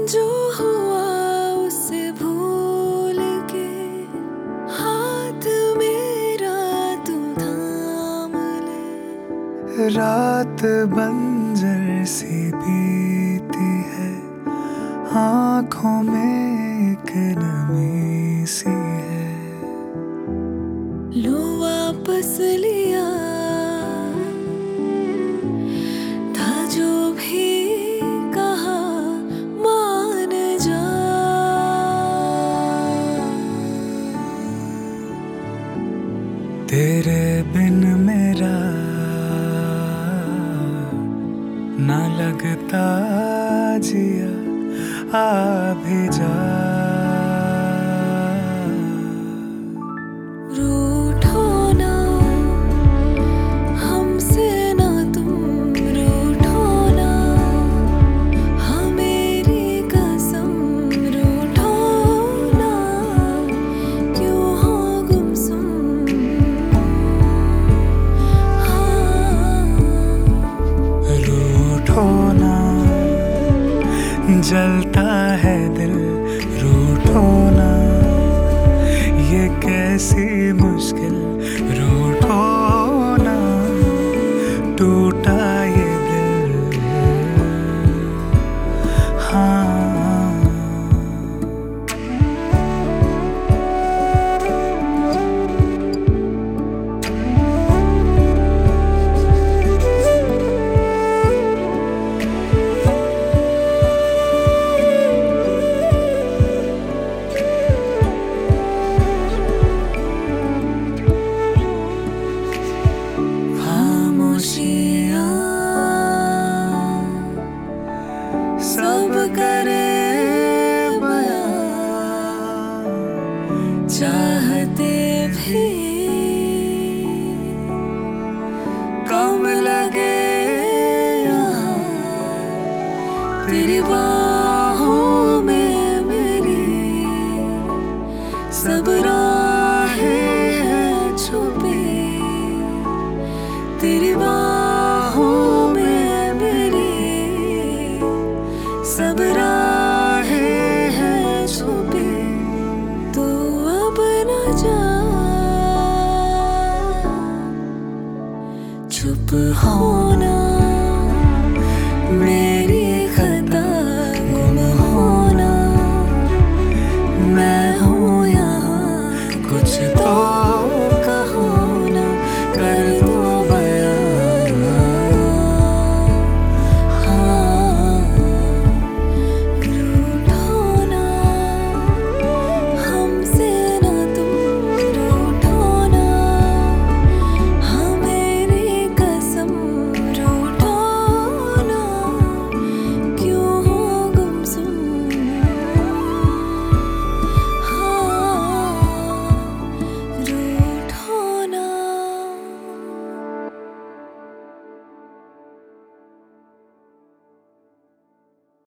जो हुआ उसे भूल के हाथ मेरा तू थाम ले। रात बंजर सी बीती है, आँखों में एक नमी सी है। लो वापस लिया था जो भी कहा, मान जा। तेरे बिन मेरा ना लगता जिया, आ भी जा। रूठो ना हमसे, ना तुम रूठो ना, हाँ मेरी कसम रूठो ना, क्यों हो गुमसुम। हाँ रूठो ना, जलता है दिल, रूठो ना, ये कैसी मुश्किल, रूठो ना, टूटा ये दिल। हाँ सब करे बयां, चाहते भी कम लगे यहाँ, तेरी बाहों में मेरी सब राहें हैं छुपी। तेरी बाहों में मेरी सब राहें हैं छुपी। तू अब न जा, चुप होना मेरे